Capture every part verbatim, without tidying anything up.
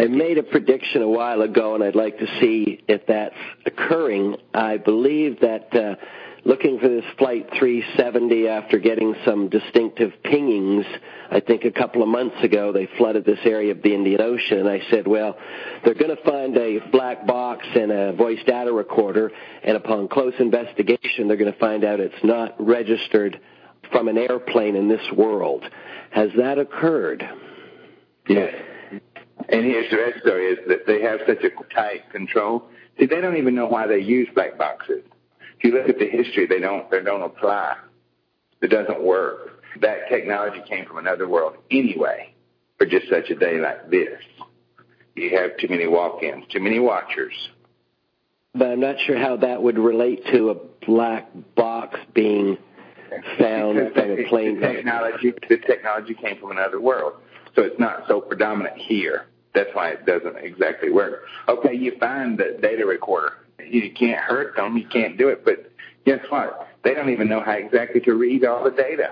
I made a prediction a while ago, and I'd like to see if that's occurring. I believe that uh, looking for this Flight three seventy after getting some distinctive pingings, I think a couple of months ago they flooded this area of the Indian Ocean, and I said, well, they're going to find a black box and a voice data recorder, and upon close investigation they're going to find out it's not registered from an airplane in this world. Has that occurred? Yes. And here's the rest story is that they have such a tight control. See, they don't even know why they use black boxes. If you look at the history, they don't they don't apply. It doesn't work. That technology came from another world anyway for just such a day like this. You have too many walk-ins, too many watchers. But I'm not sure how that would relate to a black box being found Because from a plane. The technology, the technology came from another world, so it's not so predominant here. That's why it doesn't exactly work. Okay, you find the data recorder. You can't hurt them. You can't do it. But guess what? They don't even know how exactly to read all the data.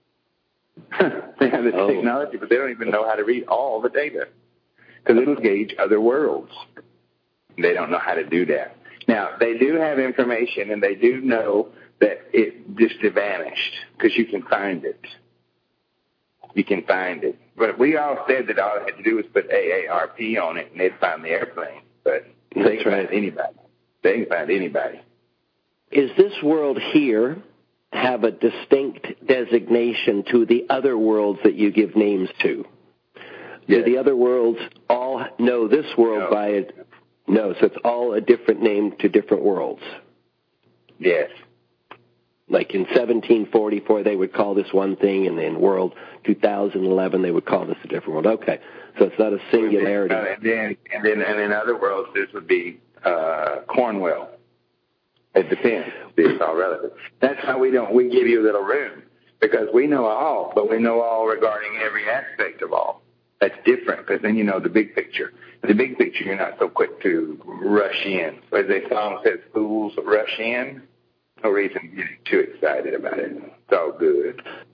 They have the oh. technology, but they don't even know how to read all the data because it'll gauge other worlds. They don't know how to do that. Now, they do have information, and they do know that it just vanished because you can find it. You can find it. But we all said that all they had to do was put A A R P on it, and they'd find the airplane. But That's they can right. find anybody. They can find anybody. Is this world here have a distinct designation to the other worlds that you give names to? Yes. Do the other worlds all know this world No. by a... No, so it's all a different name to different worlds. Yes. Like in seventeen forty-four, they would call this one thing, and in world two thousand eleven, they would call this a different world. Okay, so it's not a singularity. Uh, and then, and then, and in other worlds, this would be uh, Cornwell. It depends. It's all relative. That's how we don't. We give you a little room because we know all, but we know all regarding every aspect of all. That's different because then you know the big picture. The big picture, you're not so quick to rush in. As the song says, fools rush in. No reason to get too excited about it. It's all good.